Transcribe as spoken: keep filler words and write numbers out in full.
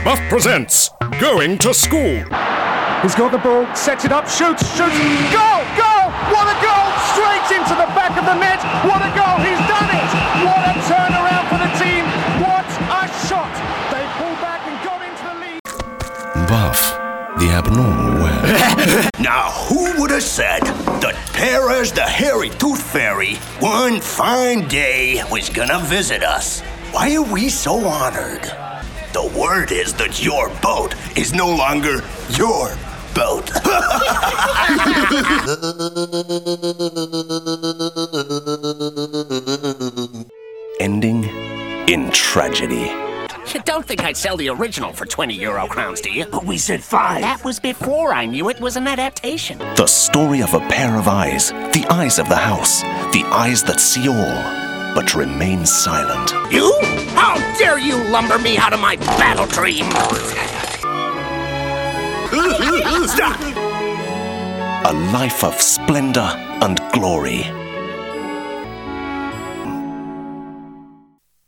Buff presents Going to School. He's got the ball, sets it up, shoots, shoots, goal, goal! What a goal! Straight into the back of the net. What a goal! He's done it! What a turnaround for the team! What a shot! They pull back and got into the lead. Buff, the abnormal web. Now, who would have said that Perez the Hairy Tooth Fairy one fine day was gonna visit us? Why are we so honored? The word is that your boat is no longer your boat. Ending in tragedy. You don't think I'd sell the original for twenty euro crowns, do you? But we said five. That was before I knew it was an adaptation. The story of a pair of eyes. The eyes of the house. The eyes that see all, but remain silent. You? How dare you lumber me out of my battle dream? Stop! A life of splendor and glory.